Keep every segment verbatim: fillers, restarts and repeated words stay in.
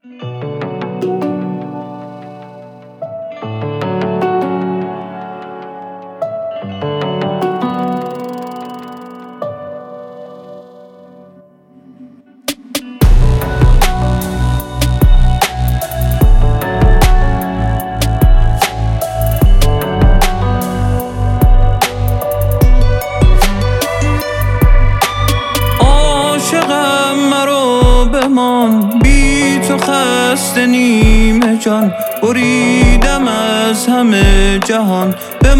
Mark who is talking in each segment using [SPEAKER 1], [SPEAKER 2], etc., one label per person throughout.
[SPEAKER 1] عاشقم مرو بمان، بی تو خسته نیمه جان، بریدم از همه جهان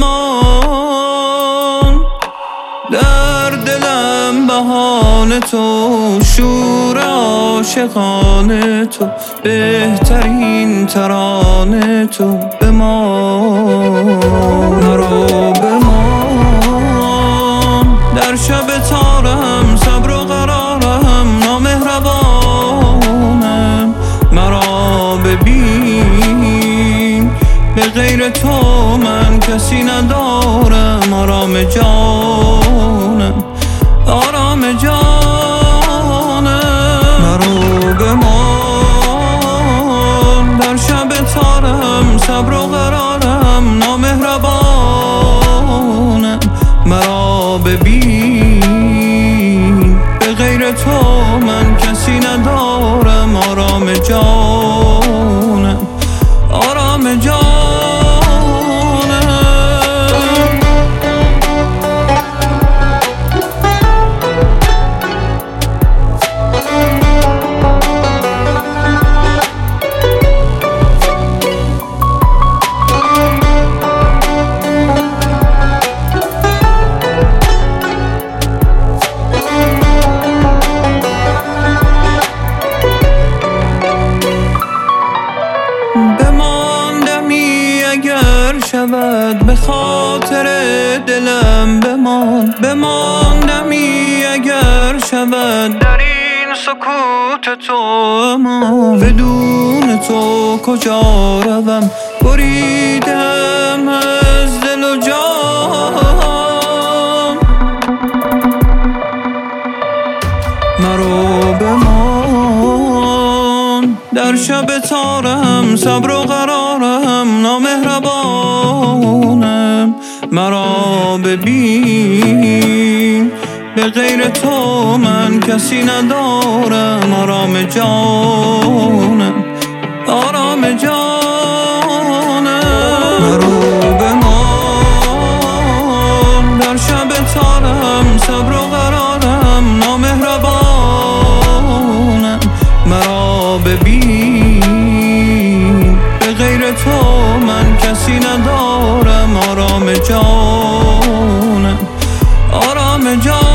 [SPEAKER 1] بمان. در دلم بهانه تو، شور عاشقانه تو، بهترین ترانه تو بمان. مرو بمان در شب تارم، صبر و قرارم نامهربانم. مرا ببین به غیر تو من کسی ندارم. آرام جانم، آرام جانم. مرو بمان در شب تارم، صبر و قرارم نامهربانم. مرا ببین به غیر تو من کسی ندارم. آرام جانم، آرام جانم. بماندمی اگر شود به خاطر دلم بمان. بماندمی اگر شود در این سکوت تو امان. بدون تو کجا روم، بریدم از دل و جان. مرو بمان در شب تارم، صبر و قرارم نامهربانم. مرا ببین به غیر تو من کسی ندارم. آرام جانم، آرام جانم. مرو بمان در شب تارم، صبر و قرارم نامهربانم. مرا ببین به غیر تو من کسی ندارم. آرام جانم، آرام جانم.